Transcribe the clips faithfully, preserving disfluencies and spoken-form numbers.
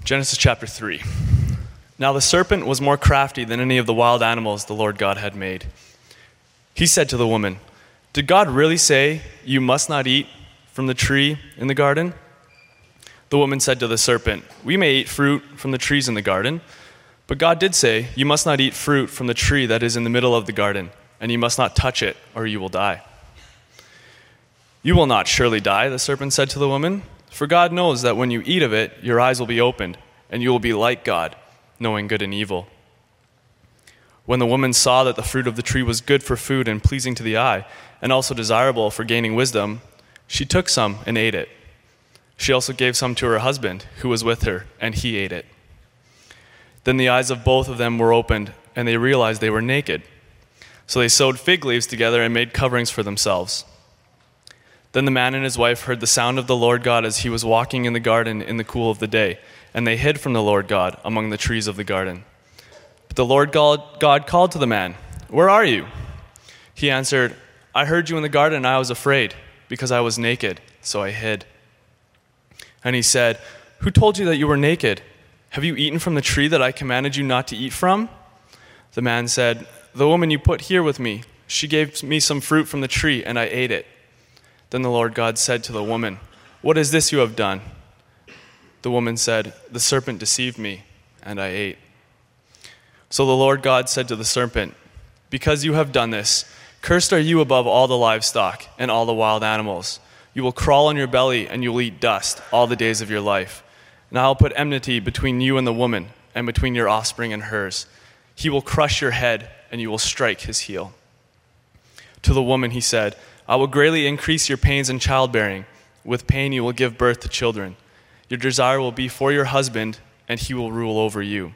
Genesis chapter three. Now the serpent was more crafty than any of the wild animals the Lord God had made. He said to the woman, "Did God really say you must not eat from the tree in the garden?" The woman said to the serpent, "We may eat fruit from the trees in the garden, but God did say, you must not eat fruit from the tree that is in the middle of the garden, and you must not touch it, or you will die." "You will not surely die," the serpent said to the woman, "for God knows that when you eat of it, your eyes will be opened, and you will be like God, knowing good and evil." When the woman saw that the fruit of the tree was good for food and pleasing to the eye, and also desirable for gaining wisdom, she took some and ate it. She also gave some to her husband, who was with her, and he ate it. Then the eyes of both of them were opened, and they realized they were naked. So they sewed fig leaves together and made coverings for themselves. Then the man and his wife heard the sound of the Lord God as he was walking in the garden in the cool of the day, and they hid from the Lord God among the trees of the garden. But the Lord God, God called to the man, "Where are you?" He answered, "I heard you in the garden, and I was afraid, because I was naked, so I hid." And he said, "Who told you that you were naked? Have you eaten from the tree that I commanded you not to eat from?" The man said, "The woman you put here with me, she gave me some fruit from the tree, and I ate it." Then the Lord God said to the woman, "What is this you have done?" The woman said, "The serpent deceived me, and I ate." So the Lord God said to the serpent, "Because you have done this, cursed are you above all the livestock and all the wild animals. You will crawl on your belly, and you will eat dust all the days of your life. And I will put enmity between you and the woman, and between your offspring and hers. He will crush your head, and you will strike his heel." To the woman he said, "I will greatly increase your pains in childbearing. With pain you will give birth to children. Your desire will be for your husband, and he will rule over you."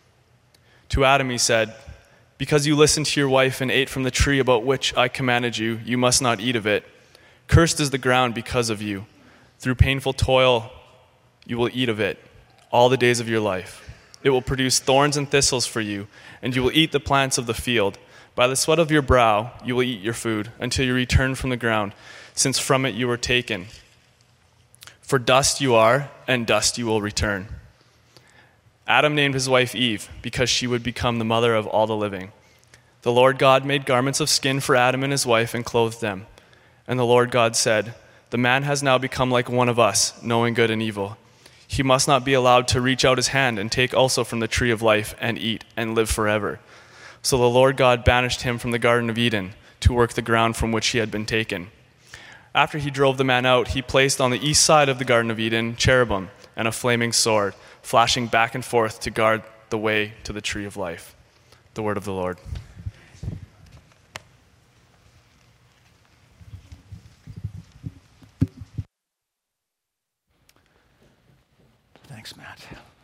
To Adam he said, "Because you listened to your wife and ate from the tree about which I commanded you, you must not eat of it. Cursed is the ground because of you. Through painful toil you will eat of it all the days of your life. It will produce thorns and thistles for you, and you will eat the plants of the field. By the sweat of your brow you will eat your food until you return from the ground, since from it you were taken. For dust you are, and dust you will return." Adam named his wife Eve, because she would become the mother of all the living. The Lord God made garments of skin for Adam and his wife and clothed them. And the Lord God said, "The man has now become like one of us, knowing good and evil. He must not be allowed to reach out his hand and take also from the tree of life and eat and live forever." So the Lord God banished him from the Garden of Eden to work the ground from which he had been taken. After he drove the man out, he placed on the east side of the Garden of Eden cherubim and a flaming sword, flashing back and forth to guard the way to the tree of life. The word of the Lord. Thanks, Matt.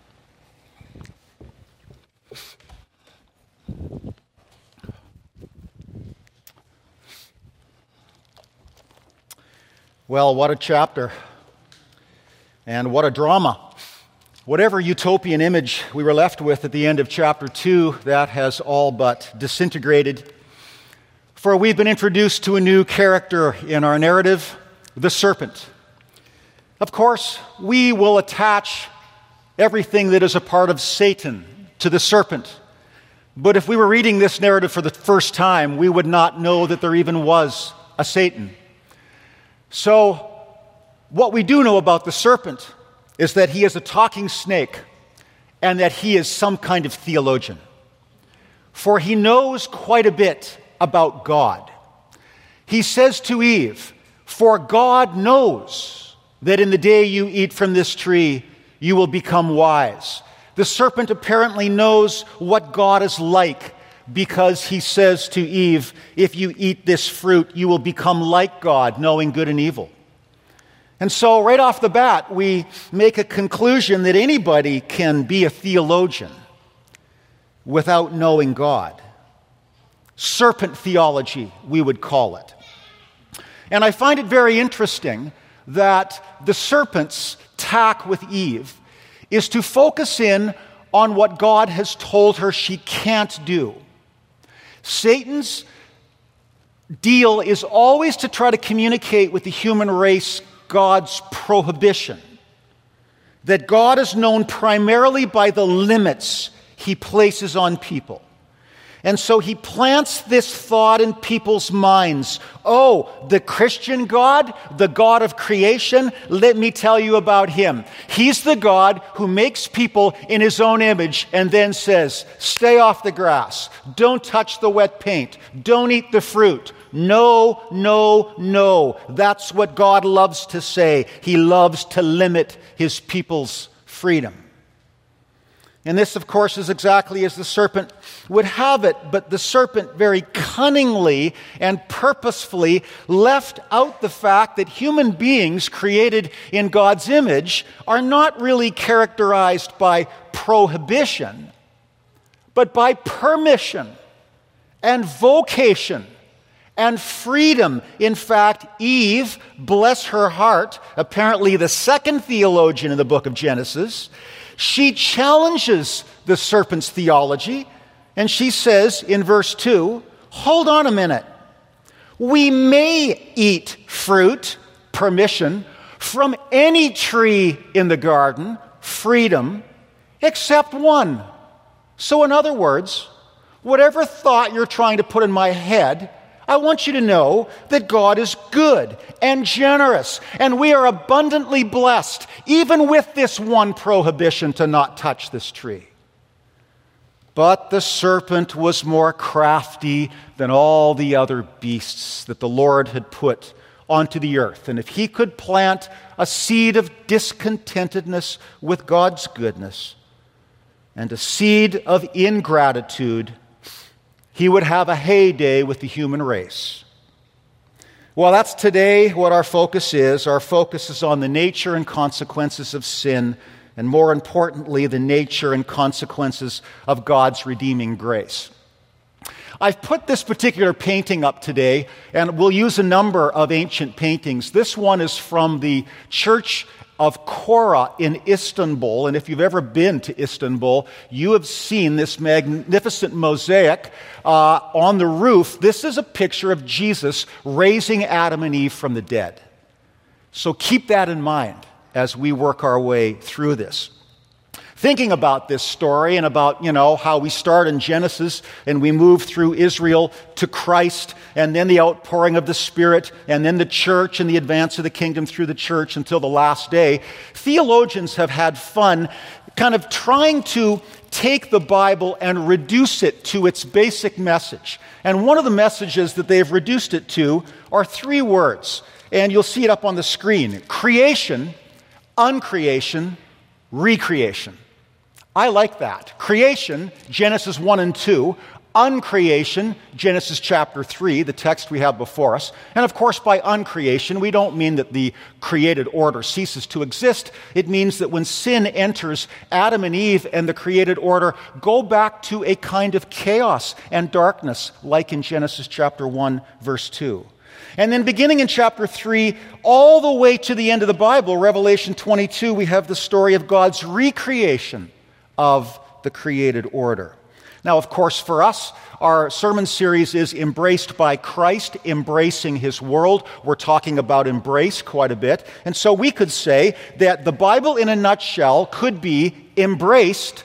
Well, what a chapter, and what a drama. Whatever utopian image we were left with at the end of chapter two, that has all but disintegrated. For we've been introduced to a new character in our narrative, the serpent. Of course, we will attach everything that is a part of Satan to the serpent. But if we were reading this narrative for the first time, we would not know that there even was a Satan. So, what we do know about the serpent is that he is a talking snake and that he is some kind of theologian. For he knows quite a bit about God. He says to Eve, "For God knows that in the day you eat from this tree, you will become wise." The serpent apparently knows what God is like, because he says to Eve, "If you eat this fruit, you will become like God, knowing good and evil." And so right off the bat, we make a conclusion that anybody can be a theologian without knowing God. Serpent theology, we would call it. And I find it very interesting that the serpent's tack with Eve is to focus in on what God has told her she can't do. Satan's deal is always to try to communicate with the human race God's prohibition. that God is known primarily by the limits he places on people. And so he plants this thought in people's minds. Oh, the Christian God, the God of creation, let me tell you about him. He's the God who makes people in his own image and then says, stay off the grass. Don't touch the wet paint. Don't eat the fruit. No, no, no. That's what God loves to say. He loves to limit his people's freedom. And this, of course, is exactly as the serpent would have it. But the serpent very cunningly and purposefully left out the fact that human beings created in God's image are not really characterized by prohibition, but by permission and vocation and freedom. In fact, Eve, bless her heart, apparently the second theologian in the book of Genesis, she challenges the serpent's theology, and she says in verse two, hold on a minute. We may eat fruit, permission, from any tree in the garden, freedom, except one. So in other words, whatever thought you're trying to put in my head, I want you to know that God is good and generous, and we are abundantly blessed, even with this one prohibition to not touch this tree. But the serpent was more crafty than all the other beasts that the Lord had put onto the earth. And if he could plant a seed of discontentedness with God's goodness and a seed of ingratitude, he would have a heyday with the human race. Well, that's today what our focus is. Our focus is on the nature and consequences of sin, and more importantly, the nature and consequences of God's redeeming grace. I've put this particular painting up today, and we'll use a number of ancient paintings. This one is from the Church of Kora in Istanbul, and if you've ever been to Istanbul, you have seen this magnificent mosaic uh, on the roof. This is a picture of Jesus raising Adam and Eve from the dead. So keep that in mind as we work our way through this. Thinking about this story and about, you know, how we start in Genesis and we move through Israel to Christ and then the outpouring of the Spirit and then the church and the advance of the kingdom through the church until the last day, theologians have had fun kind of trying to take the Bible and reduce it to its basic message. And one of the messages that they've reduced it to are three words. And you'll see it up on the screen. Creation, uncreation, recreation. I like that. Creation, Genesis one and two. Uncreation, Genesis chapter three, the text we have before us. And of course, by uncreation, we don't mean that the created order ceases to exist. It means that when sin enters, Adam and Eve and the created order go back to a kind of chaos and darkness, like in Genesis chapter one, verse two. And then beginning in chapter three, all the way to the end of the Bible, Revelation twenty-two, we have the story of God's recreation of the created order. Now, of course, for us, our sermon series is Embraced by Christ, Embracing His World. We're talking about embrace quite a bit. And so we could say that the Bible in a nutshell could be embraced,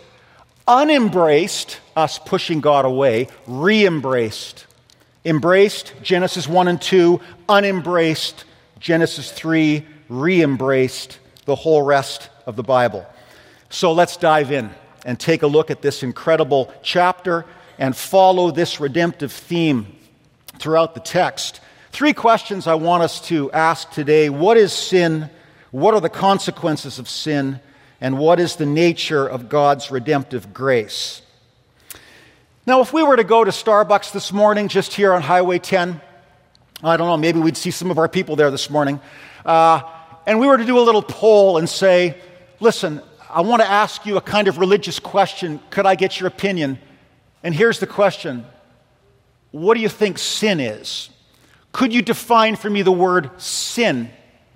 unembraced, us pushing God away, re-embraced. Embraced, Genesis one and two, unembraced, Genesis three, re-embraced, the whole rest of the Bible. So let's dive in and take a look at this incredible chapter and follow this redemptive theme throughout the text. Three questions I want us to ask today. What is sin? What are the consequences of sin? And what is the nature of God's redemptive grace? Now, if we were to go to Starbucks this morning, just here on Highway ten, I don't know, maybe we'd see some of our people there this morning, uh, and we were to do a little poll and say, listen, I want to ask you a kind of religious question. Could I get your opinion? And here's the question. What do you think sin is? Could you define for me the word sin?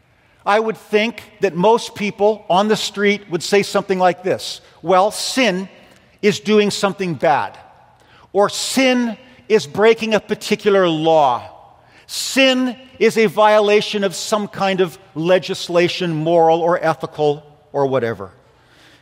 I would think that most people on the street would say something like this. Well, sin is doing something bad. Or sin is breaking a particular law. Sin is a violation of some kind of legislation, moral or ethical or whatever.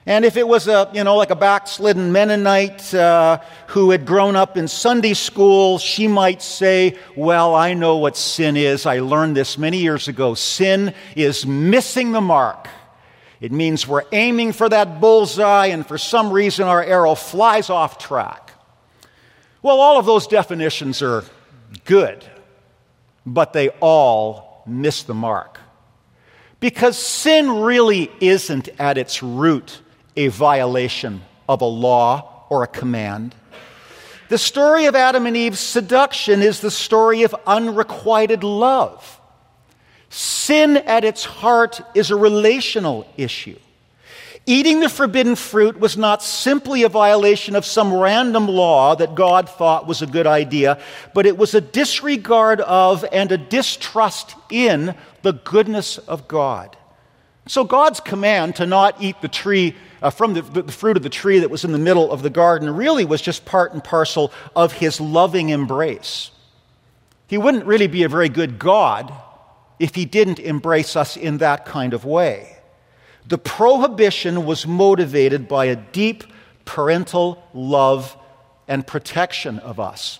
And if it was a, you know, like a backslidden Mennonite uh, who had grown up in Sunday school, she might say, well, I know what sin is. I learned this many years ago. Sin is missing the mark. It means we're aiming for that bullseye, and for some reason our arrow flies off track. Well, all of those definitions are good, but they all miss the mark. Because sin really isn't at its root a violation of a law or a command. The story of Adam and Eve's seduction is the story of unrequited love. Sin at its heart is a relational issue. Eating the forbidden fruit was not simply a violation of some random law that God thought was a good idea, but it was a disregard of and a distrust in the goodness of God. So God's command to not eat the tree uh, from the, the fruit of the tree that was in the middle of the garden really was just part and parcel of his loving embrace. He wouldn't really be a very good God if he didn't embrace us in that kind of way. The prohibition was motivated by a deep parental love and protection of us.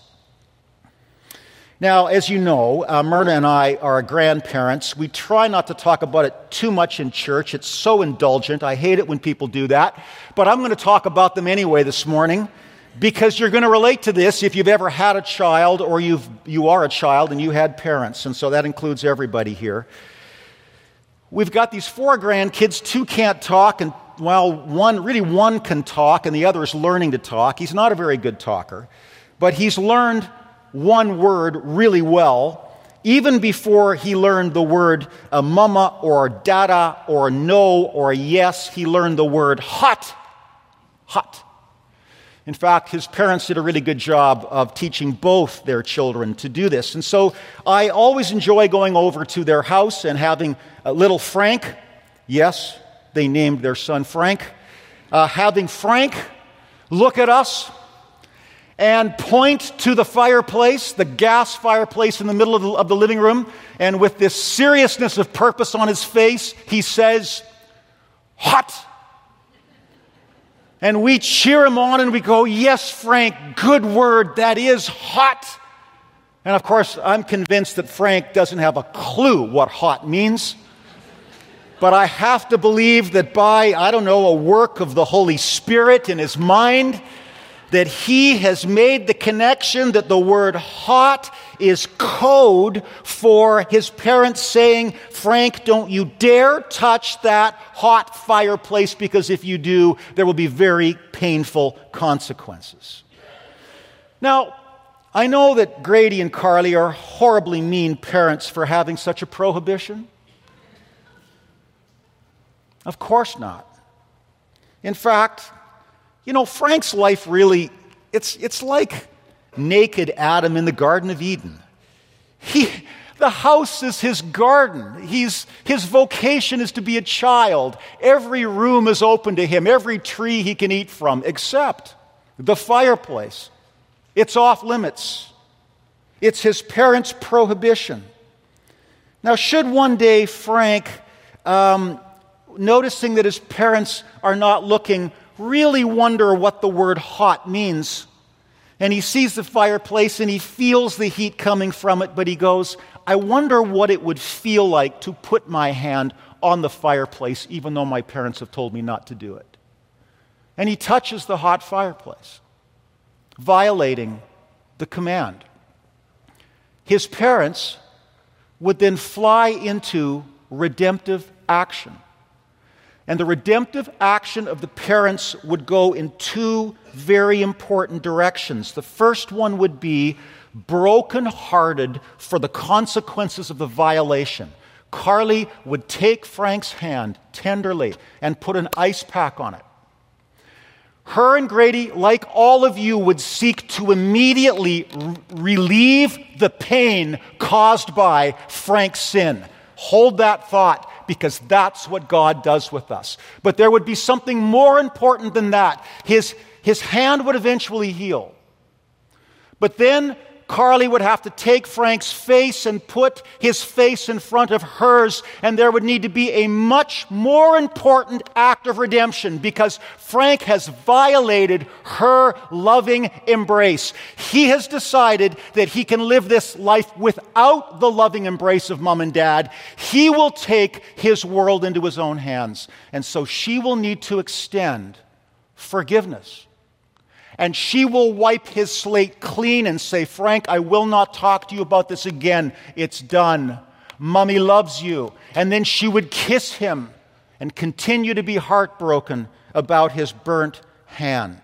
Now, as you know, uh, Myrna and I are grandparents. We try not to talk about it too much in church. It's so indulgent. I hate it when people do that. But I'm going to talk about them anyway this morning because you're going to relate to this if you've ever had a child or you've, you are a child and you had parents. And so that includes everybody here. We've got these four grandkids. Two can't talk, and well, one, really one can talk, and the other is learning to talk. He's not a very good talker, but he's learned one word really well. Even before he learned the word uh, mama or dada or no or yes, he learned the word hot. Hot. In fact, his parents did a really good job of teaching both their children to do this. And so I always enjoy going over to their house and having uh, little Frank, yes, they named their son Frank, uh, having Frank look at us and point to the fireplace, the gas fireplace in the middle of the, of the living room, and with this seriousness of purpose on his face, he says, hot. And we cheer him on and we go, yes, Frank, good word, that is hot. And of course, I'm convinced that Frank doesn't have a clue what hot means. But I have to believe that by, I don't know, a work of the Holy Spirit in his mind, that he has made the connection that the word hot is code for his parents saying, Frank, don't you dare touch that hot fireplace, because if you do, there will be very painful consequences. Now, I know that Grady and Carly are horribly mean parents for having such a prohibition. Of course not. In fact, you know, Frank's life really, it's it's like naked Adam in the Garden of Eden. He, the house is his garden. He's, his vocation is to be a child. Every room is open to him, every tree he can eat from, except the fireplace. It's off limits. It's his parents' prohibition. Now, should one day Frank, um, noticing that his parents are not looking, really wonder what the word hot means. And he sees the fireplace and he feels the heat coming from it, but he goes, I wonder what it would feel like to put my hand on the fireplace, even though my parents have told me not to do it. And he touches the hot fireplace, violating the command. His parents would then fly into redemptive action. And the redemptive action of the parents would go in two very important directions. The first one would be brokenhearted for the consequences of the violation. Carly would take Frank's hand tenderly and put an ice pack on it. Her and Grady, like all of you, would seek to immediately r- relieve the pain caused by Frank's sin. Hold that thought, because that's what God does with us. But there would be something more important than that. His, his hand would eventually heal. But then Carly would have to take Frank's face and put his face in front of hers, and there would need to be a much more important act of redemption because Frank has violated her loving embrace. He has decided that he can live this life without the loving embrace of mom and dad. He will take his world into his own hands, and so she will need to extend forgiveness. And she will wipe his slate clean and say, Frank, I will not talk to you about this again. It's done. Mommy loves you. And then she would kiss him and continue to be heartbroken about his burnt hand.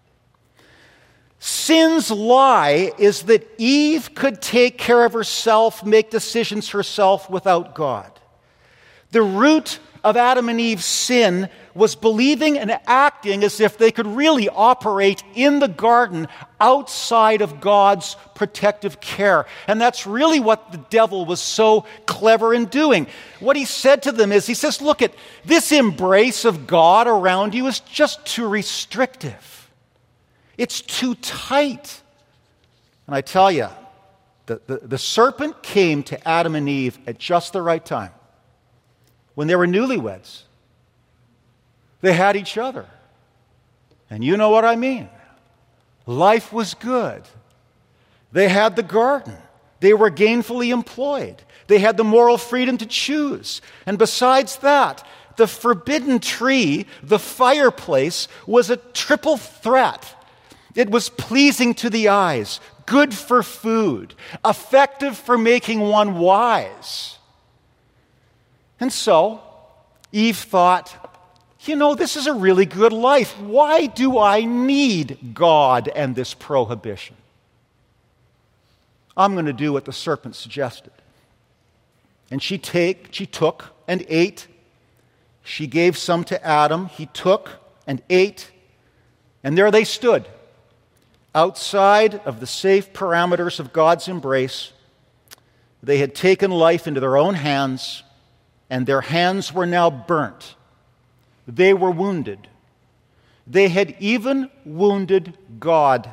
Sin's lie is that Eve could take care of herself, make decisions herself without God. The root of Adam and Eve's sin was believing and acting as if they could really operate in the garden outside of God's protective care. And that's really what the devil was so clever in doing. What he said to them is, he says, look, at this embrace of God around you is just too restrictive. It's too tight. And I tell you, the, the, the serpent came to Adam and Eve at just the right time. When they were newlyweds, they had each other. And you know what I mean. Life was good. They had the garden. They were gainfully employed. They had the moral freedom to choose. And besides that, the forbidden tree, the fireplace, was a triple threat. It was pleasing to the eyes, good for food, effective for making one wise. And so, Eve thought, you know, this is a really good life. Why do I need God and this prohibition? I'm going to do what the serpent suggested. And she take, she took and ate. She gave some to Adam. He took and ate. And there they stood, outside of the safe parameters of God's embrace. They had taken life into their own hands, and their hands were now burnt. They were wounded. They had even wounded God.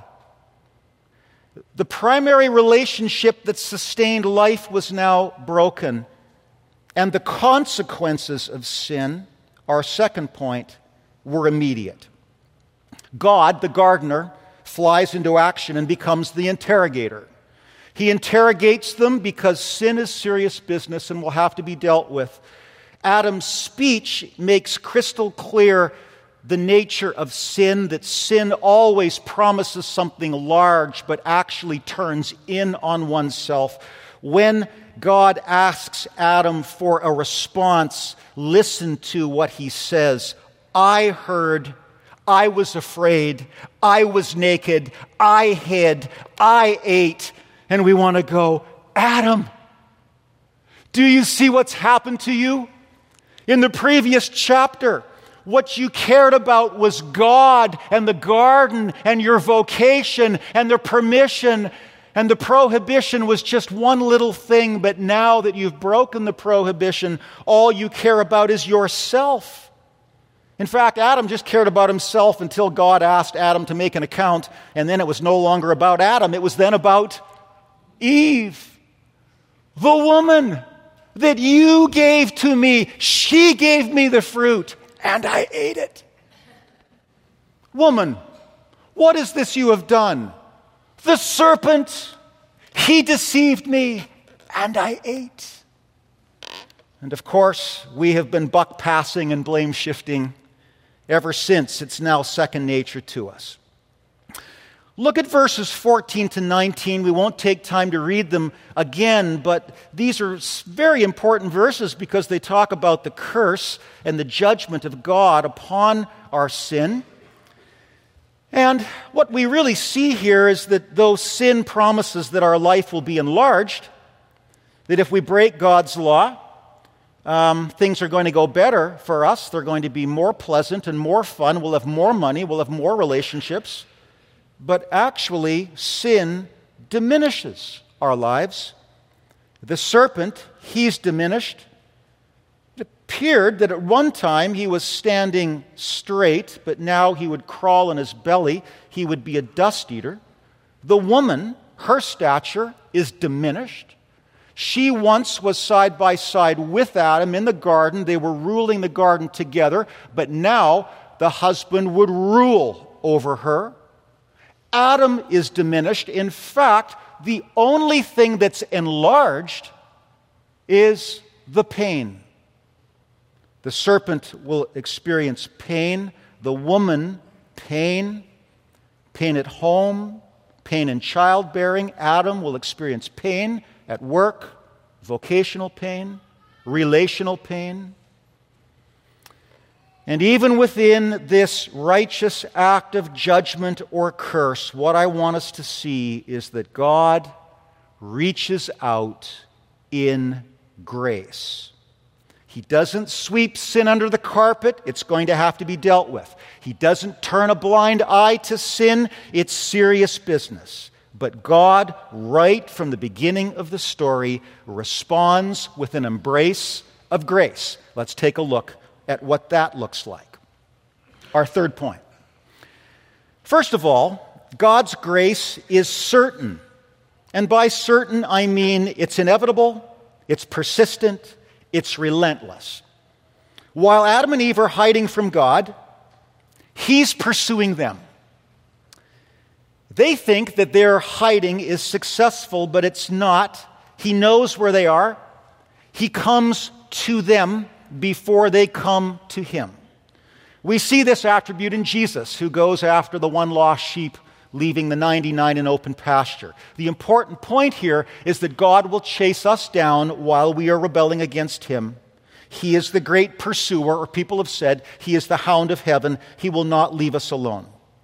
The primary relationship that sustained life was now broken. And the consequences of sin, our second point, were immediate. God, the gardener, flies into action and becomes the interrogator. He interrogates them because sin is serious business and will have to be dealt with. Adam's speech makes crystal clear the nature of sin, that sin always promises something large but actually turns in on oneself. When God asks Adam for a response, listen to what he says. I heard, I was afraid, I was naked, I hid, I ate. And we want to go, Adam, do you see what's happened to you? In the previous chapter, what you cared about was God and the garden and your vocation and the permission, and the prohibition was just one little thing. But now that you've broken the prohibition, all you care about is yourself. In fact, Adam just cared about himself until God asked Adam to make an account, and then it was no longer about Adam. It was then about Eve, the woman that you gave to me. She gave me the fruit, and I ate it. Woman, what is this you have done? The serpent, he deceived me, and I ate. And of course, we have been buck passing and blame shifting ever since. It's now second nature to us. Look at verses fourteen to nineteen. We won't take time to read them again, but these are very important verses because they talk about the curse and the judgment of God upon our sin. And what we really see here is that though sin promises that our life will be enlarged, that if we break God's law, um, things are going to go better for us. They're going to be more pleasant and more fun. We'll have more money. We'll have more relationships. But actually, sin diminishes our lives. The serpent, he's diminished. It appeared that at one time he was standing straight, but now he would crawl on his belly. He would be a dust eater. The woman, her stature is diminished. She once was side by side with Adam in the garden. They were ruling the garden together, but now the husband would rule over her. Adam is diminished. In fact, the only thing that's enlarged is the pain. The serpent will experience pain. The woman, pain. Pain at home, pain in childbearing. Adam will experience pain at work, vocational pain, relational pain. And even within this righteous act of judgment or curse, what I want us to see is that God reaches out in grace. He doesn't sweep sin under the carpet. It's going to have to be dealt with. He doesn't turn a blind eye to sin. It's serious business. But God, right from the beginning of the story, responds with an embrace of grace. Let's take a look at what that looks like. Our third point. First of all, God's grace is certain. And by certain, I mean it's inevitable, it's persistent, it's relentless. While Adam and Eve are hiding from God, He's pursuing them. They think that their hiding is successful, but it's not. He knows where they are. He comes to them before they come to Him. We see this attribute in Jesus, who goes after the one lost sheep, leaving the ninety-nine in open pasture. The important point here is that God will chase us down while we are rebelling against Him. He is the great pursuer, or people have said, He is the hound of heaven. He will not leave us alone.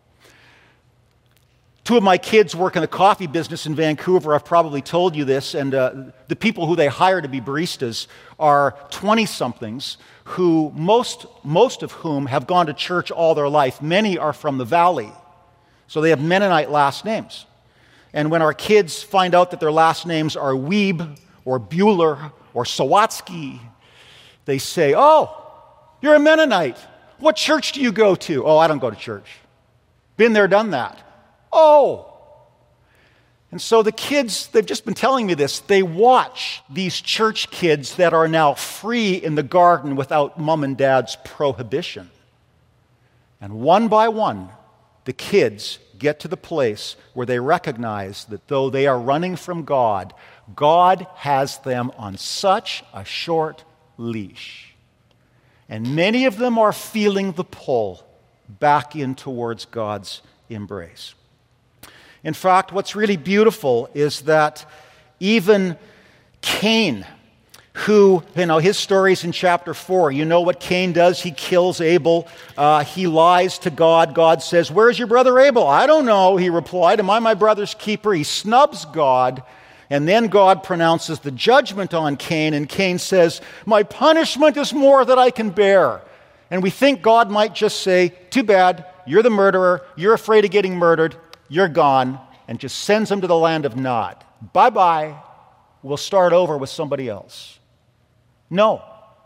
Two of my kids work in the coffee business in Vancouver. I've probably told you this, and uh, the people who they hire to be baristas are twenty-somethings who, most, most of whom have gone to church all their life. Many are from the valley. So they have Mennonite last names. And when our kids find out that their last names are Weeb or Bueller or Sawatsky, they say, "Oh, you're a Mennonite. What church do you go to?" "Oh, I don't go to church." "Been there, done that." "Oh." And so the kids, they've just been telling me this, they watch these church kids that are now free in the garden without mom and dad's prohibition. And one by one, the kids get to the place where they recognize that though they are running from God, God has them on such a short leash. And many of them are feeling the pull back in towards God's embrace. In fact, what's really beautiful is that even Cain, who, you know, his story's in chapter four. You know what Cain does? He kills Abel. Uh, he lies to God. God says, "Where's your brother Abel?" "I don't know," he replied. "Am I my brother's keeper?" He snubs God. And then God pronounces the judgment on Cain. And Cain says, "My punishment is more than I can bear." And we think God might just say, "Too bad. You're the murderer. You're afraid of getting murdered. You're gone," and just sends him to the land of Nod. Bye-bye. We'll start over with somebody else. No.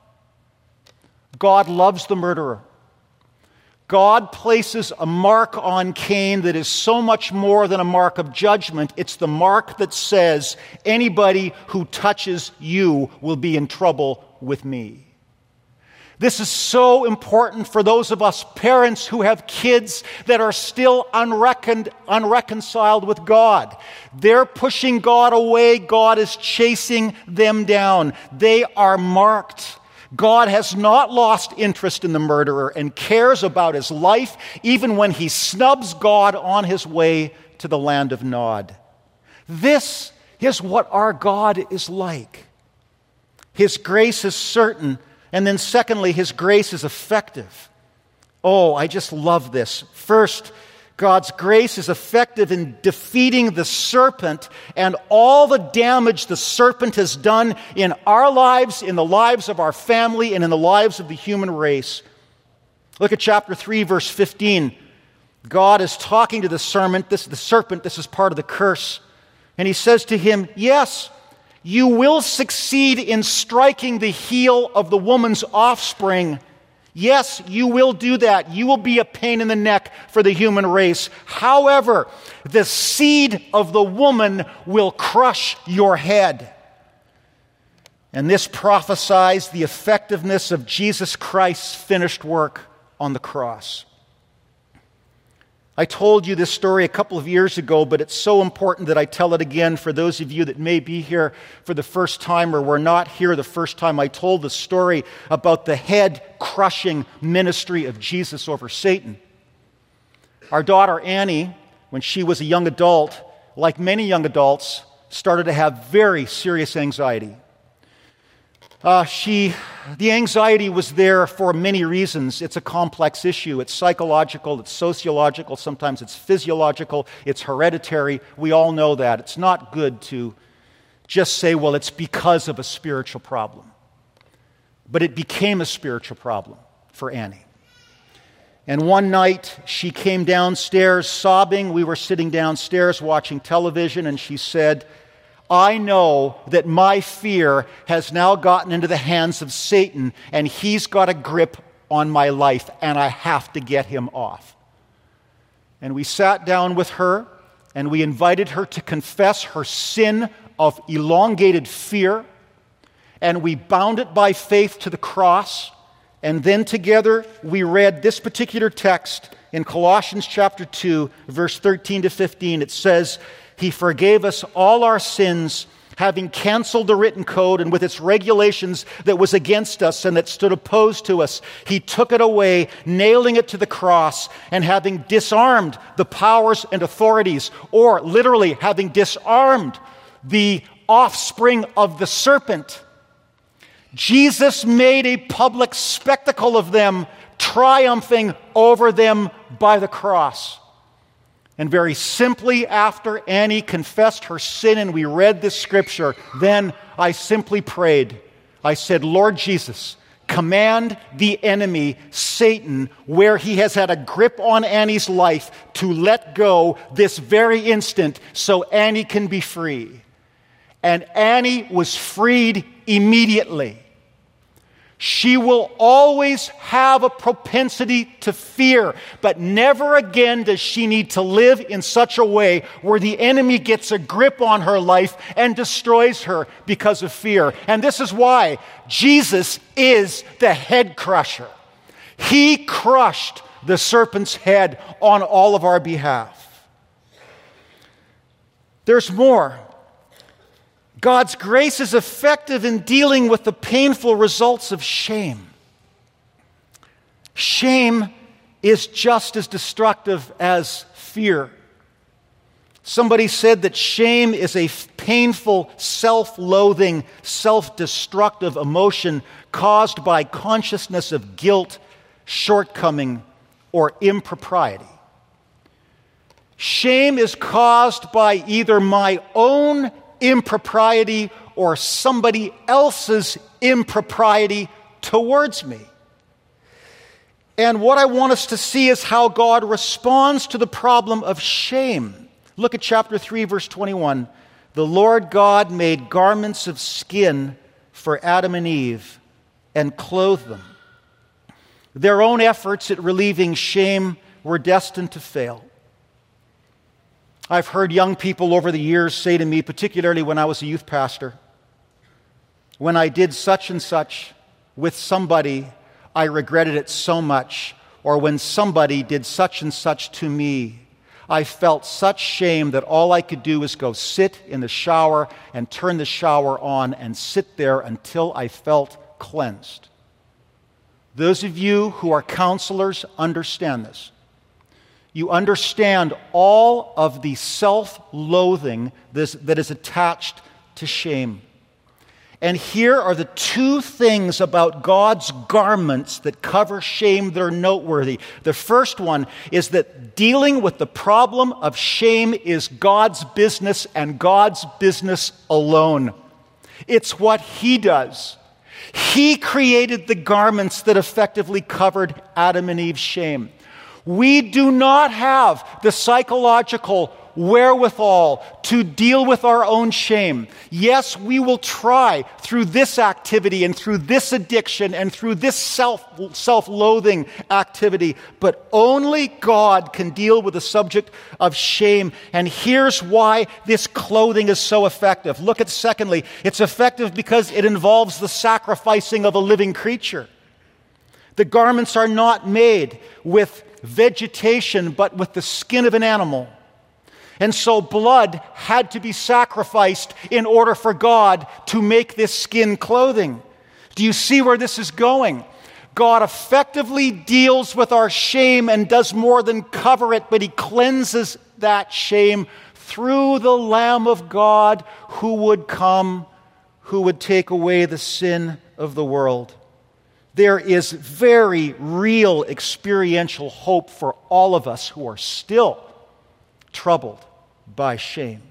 God loves the murderer. God places a mark on Cain that is so much more than a mark of judgment. It's the mark that says, anybody who touches you will be in trouble with me. This is so important for those of us parents who have kids that are still unrecon- unreconciled with God. They're pushing God away. God is chasing them down. They are marked. God has not lost interest in the murderer and cares about his life, even when he snubs God on his way to the land of Nod. This is what our God is like. His grace is certain. And then secondly, His grace is effective. Oh, I just love this. First, God's grace is effective in defeating the serpent and all the damage the serpent has done in our lives, in the lives of our family, and in the lives of the human race. Look at chapter three, verse fifteen. God is talking to the serpent. This, the serpent, this is part of the curse. And He says to him, "Yes, you will succeed in striking the heel of the woman's offspring. Yes, you will do that. You will be a pain in the neck for the human race. However, the seed of the woman will crush your head. And this prophesies the effectiveness of Jesus Christ's finished work on the cross. I told you this story a couple of years ago, but it's so important that I tell it again for those of you that may be here for the first time or were not here the first time I told the story about the head-crushing ministry of Jesus over Satan. Our daughter Annie, when she was a young adult, like many young adults, started to have very serious anxiety. Uh, she, the anxiety was there for many reasons. It's a complex issue. It's psychological, it's sociological, sometimes it's physiological, it's hereditary. We all know that. It's not good to just say, well, it's because of a spiritual problem. But it became a spiritual problem for Annie. And one night, she came downstairs sobbing. We were sitting downstairs watching television, and she said, I know that my fear has now gotten into the hands of Satan, and he's got a grip on my life, and I have to get him off. And we sat down with her, and we invited her to confess her sin of elongated fear, and we bound it by faith to the cross, and then together we read this particular text in Colossians chapter two, verse thirteen to fifteen. It says, He forgave us all our sins, having canceled the written code and with its regulations that was against us and that stood opposed to us. He took it away, nailing it to the cross, and having disarmed the powers and authorities, or literally having disarmed the offspring of the serpent, Jesus made a public spectacle of them, triumphing over them by the cross. And very simply, after Annie confessed her sin and we read this scripture, then I simply prayed. I said, Lord Jesus, command the enemy, Satan, where he has had a grip on Annie's life, to let go this very instant so Annie can be free. And Annie was freed immediately. She will always have a propensity to fear, but never again does she need to live in such a way where the enemy gets a grip on her life and destroys her because of fear. And this is why Jesus is the head crusher. He crushed the serpent's head on all of our behalf. There's more. God's grace is effective in dealing with the painful results of shame. Shame is just as destructive as fear. Somebody said that shame is a painful, self-loathing, self-destructive emotion caused by consciousness of guilt, shortcoming, or impropriety. Shame is caused by either my own impropriety or somebody else's impropriety towards me. And what I want us to see is how God responds to the problem of shame. Look at chapter three, verse twenty-one. The Lord God made garments of skin for Adam and Eve and clothed them. Their own efforts at relieving shame were destined to fail. I've heard young people over the years say to me, particularly when I was a youth pastor, when I did such and such with somebody, I regretted it so much. Or when somebody did such and such to me, I felt such shame that all I could do was go sit in the shower and turn the shower on and sit there until I felt cleansed. Those of you who are counselors understand this. You understand all of the self-loathing that is attached to shame. And here are the two things about God's garments that cover shame that are noteworthy. The first one is that dealing with the problem of shame is God's business and God's business alone. It's what He does. He created the garments that effectively covered Adam and Eve's shame. We do not have the psychological wherewithal to deal with our own shame. Yes, we will try through this activity and through this addiction and through this self, self-loathing activity, but only God can deal with the subject of shame. And here's why this clothing is so effective. Look at secondly, it's effective because it involves the sacrificing of a living creature. The garments are not made with vegetation, but with the skin of an animal. And so blood had to be sacrificed in order for God to make this skin clothing. Do you see where this is going? God effectively deals with our shame and does more than cover it, but He cleanses that shame through the Lamb of God who would come, who would take away the sin of the world. There is very real experiential hope for all of us who are still troubled by shame.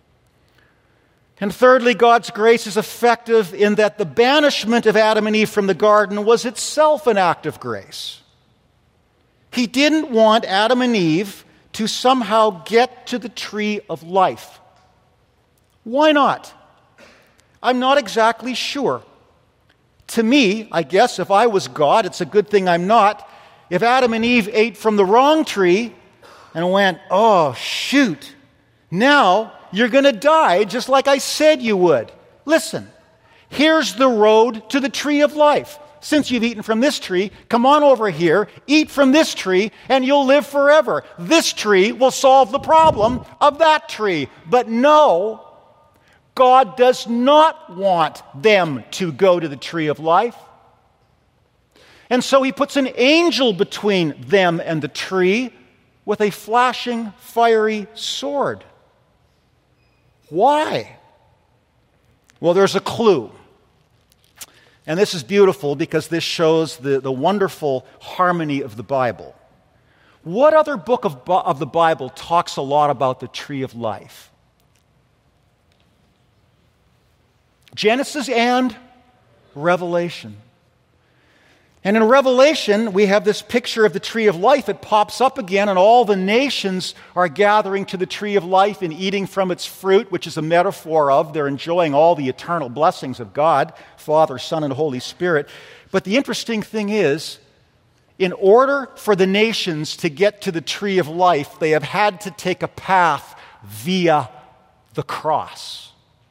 And thirdly, God's grace is effective in that the banishment of Adam and Eve from the garden was itself an act of grace. He didn't want Adam and Eve to somehow get to the tree of life. Why not? I'm not exactly sure. To me, I guess if I was God, it's a good thing I'm not. If Adam and Eve ate from the wrong tree and went, oh, shoot, now you're going to die just like I said you would. Listen, here's the road to the tree of life. Since you've eaten from this tree, come on over here, eat from this tree, and you'll live forever. This tree will solve the problem of that tree. But no, God does not want them to go to the tree of life. And so He puts an angel between them and the tree with a flashing, fiery sword. Why? Well, there's a clue. And this is beautiful because this shows the, the wonderful harmony of the Bible. What other book of, of the Bible talks a lot about the tree of life? Genesis and Revelation. And in Revelation, we have this picture of the tree of life. It pops up again, and all the nations are gathering to the tree of life and eating from its fruit, which is a metaphor of they're enjoying all the eternal blessings of God, Father, Son, and Holy Spirit. But the interesting thing is, in order for the nations to get to the tree of life, they have had to take a path via the cross.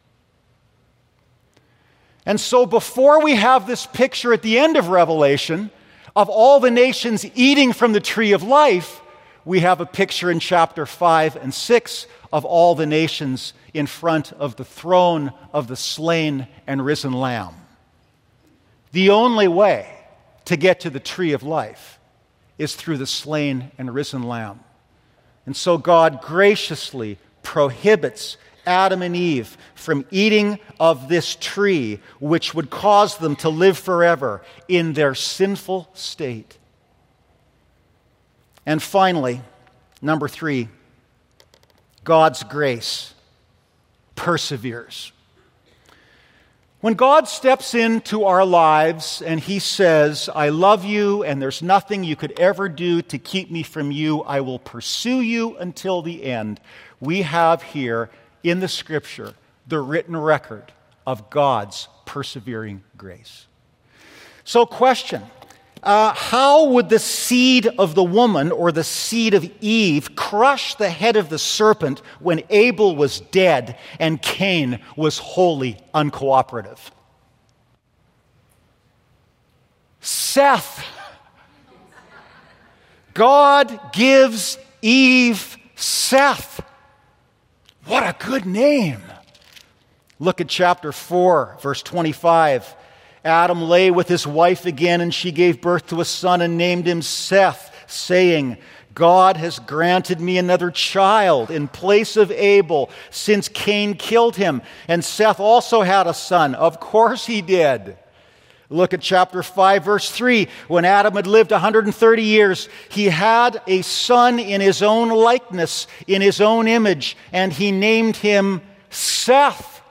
And so before we have this picture at the end of Revelation of all the nations eating from the tree of life, we have a picture in chapter five and six of all the nations in front of the throne of the slain and risen Lamb. The only way to get to the tree of life is through the slain and risen Lamb. And so God graciously prohibits Adam and Eve from eating of this tree, which would cause them to live forever in their sinful state. And finally, number three, God's grace perseveres. When God steps into our lives and He says, I love you and there's nothing you could ever do to keep me from you, I will pursue you until the end, we have here in the Scripture the written record of God's persevering grace. So question, uh, how would the seed of the woman or the seed of Eve crush the head of the serpent when Abel was dead and Cain was wholly uncooperative? Seth. God gives Eve Seth. What a good name. Look at chapter four, verse twenty-five. Adam lay with his wife again, and she gave birth to a son and named him Seth, saying, God has granted me another child in place of Abel, since Cain killed him. And Seth also had a son. Of course he did. Look at chapter five, verse three. When Adam had lived one hundred thirty years, he had a son in his own likeness, in his own image, and he named him Seth.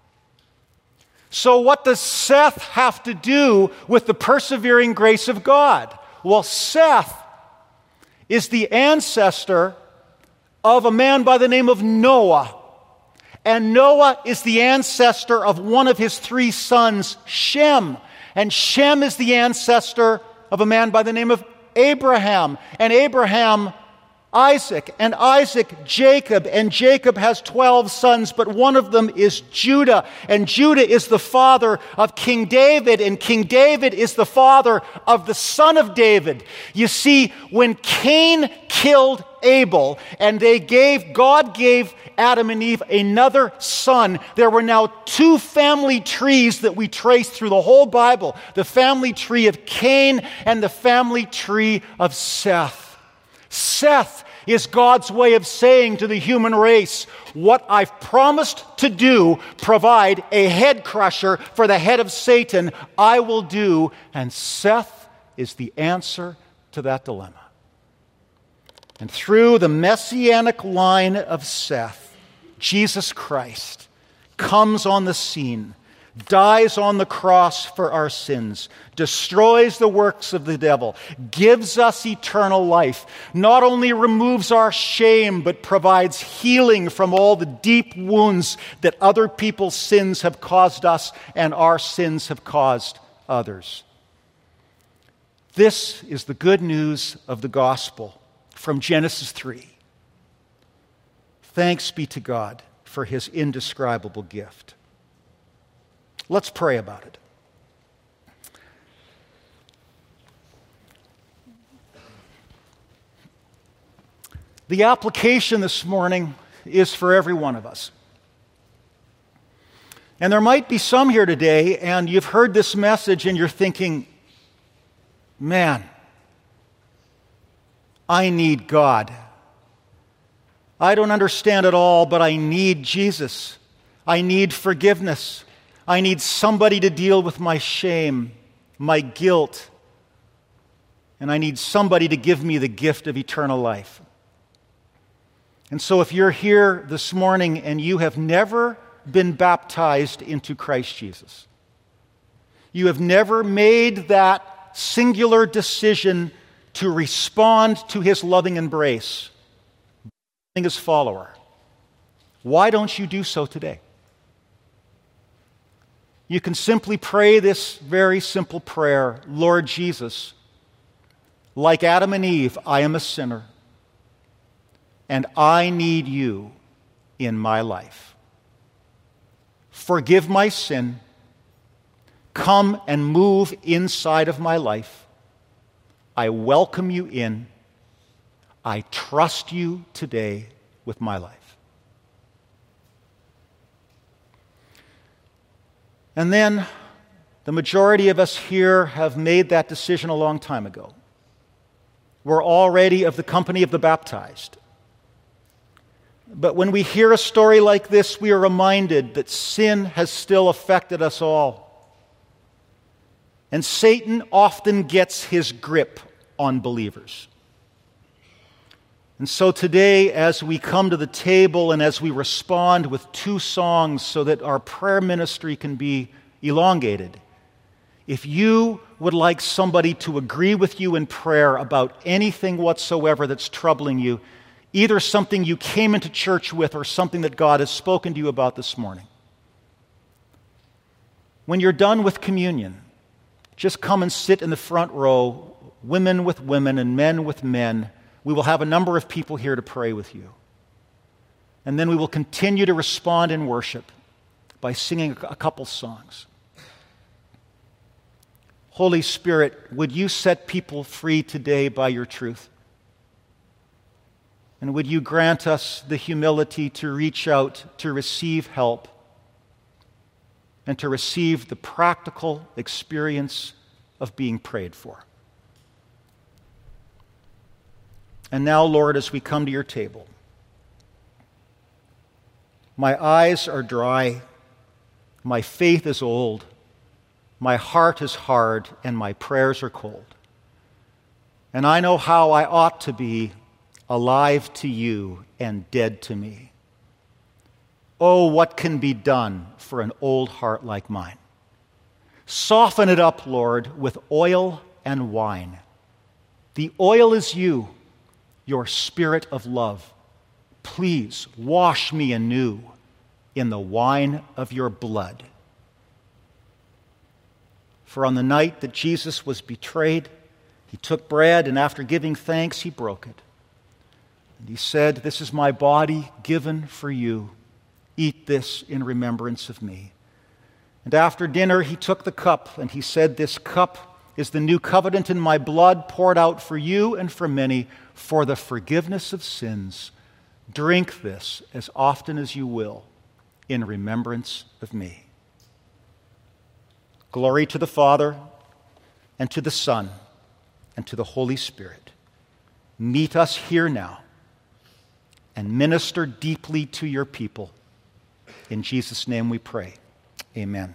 So what does Seth have to do with the persevering grace of God? Well, Seth is the ancestor of a man by the name of Noah. And Noah is the ancestor of one of his three sons, Shem. And Shem is the ancestor of a man by the name of Abraham. And Abraham, Isaac. And Isaac, Jacob. And Jacob has twelve sons, but one of them is Judah. And Judah is the father of King David. And King David is the father of the son of David. You see, when Cain killed Abel, and they gave, God gave Adam and Eve another son, there were now two family trees that we trace through the whole Bible. The family tree of Cain and the family tree of Seth. Seth is God's way of saying to the human race, what I've promised to do, provide a head crusher for the head of Satan, I will do. And Seth is the answer to that dilemma. And through the messianic line of Seth, Jesus Christ comes on the scene, dies on the cross for our sins, destroys the works of the devil, gives us eternal life, not only removes our shame, but provides healing from all the deep wounds that other people's sins have caused us and our sins have caused others. This is the good news of the gospel from Genesis three. Thanks be to God for his indescribable gift. Let's pray about it. The application this morning is for every one of us. And there might be some here today, and you've heard this message and you're thinking, man, I need God. I don't understand it all, but I need Jesus. I need forgiveness. I need somebody to deal with my shame, my guilt, and I need somebody to give me the gift of eternal life. And so if you're here this morning and you have never been baptized into Christ Jesus, you have never made that singular decision to respond to his loving embrace, being his follower, why don't you do so today? You can simply pray this very simple prayer: Lord Jesus, like Adam and Eve, I am a sinner, and I need you in my life. Forgive my sin. Come and move inside of my life. I welcome you in. I trust you today with my life. And then the majority of us here have made that decision a long time ago. We're already of the company of the baptized. But when we hear a story like this, we are reminded that sin has still affected us all. And Satan often gets his grip on believers. And so today, as we come to the table and as we respond with two songs so that our prayer ministry can be elongated, if you would like somebody to agree with you in prayer about anything whatsoever that's troubling you, either something you came into church with or something that God has spoken to you about this morning, when you're done with communion, just come and sit in the front row, women with women and men with men. We will have a number of people here to pray with you. And then we will continue to respond in worship by singing a couple songs. Holy Spirit, would you set people free today by your truth? And would you grant us the humility to reach out, to receive help, and to receive the practical experience of being prayed for. And now, Lord, as we come to your table, my eyes are dry, my faith is old, my heart is hard, and my prayers are cold. And I know how I ought to be alive to you and dead to me. Oh, what can be done for an old heart like mine? Soften it up, Lord, with oil and wine. The oil is you, your spirit of love. please wash me anew in the wine of your blood. For on the night that Jesus was betrayed, he took bread, and after giving thanks, he broke it. And he said, "This is my body given for you. Eat this in remembrance of me." And after dinner, he took the cup, and he said, "This cup is the new covenant in my blood, poured out for you and for many for the forgiveness of sins. Drink this as often as you will in remembrance of me." Glory to the Father, and to the Son, and to the Holy Spirit. Meet us here now, and minister deeply to your people. In Jesus' name we pray. Amen.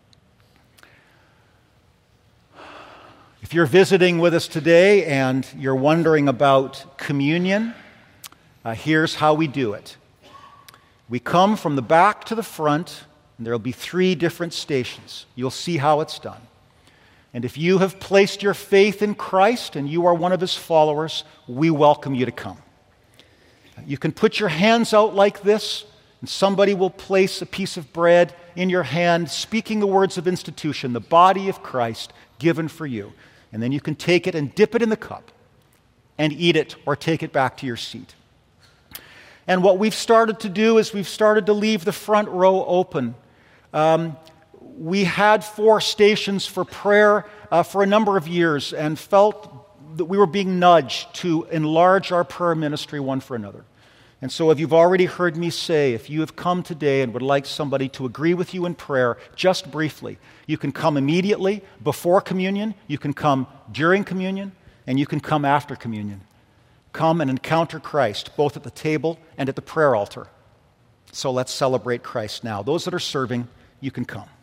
If you're visiting with us today and you're wondering about communion, uh, here's how we do it. We come from the back to the front, and there will be three different stations. You'll see how it's done. And if you have placed your faith in Christ and you are one of his followers, we welcome you to come. You can put your hands out like this, and somebody will place a piece of bread in your hand, speaking the words of institution, the body of Christ given for you. And then you can take it and dip it in the cup and eat it or take it back to your seat. And what we've started to do is we've started to leave the front row open. Um, we had four stations for prayer uh, for a number of years and felt that we were being nudged to enlarge our prayer ministry one for another. And so if you've already heard me say, if you have come today and would like somebody to agree with you in prayer, just briefly, you can come immediately before communion, you can come during communion, and you can come after communion. Come and encounter Christ, both at the table and at the prayer altar. So let's celebrate Christ now. Those that are serving, you can come.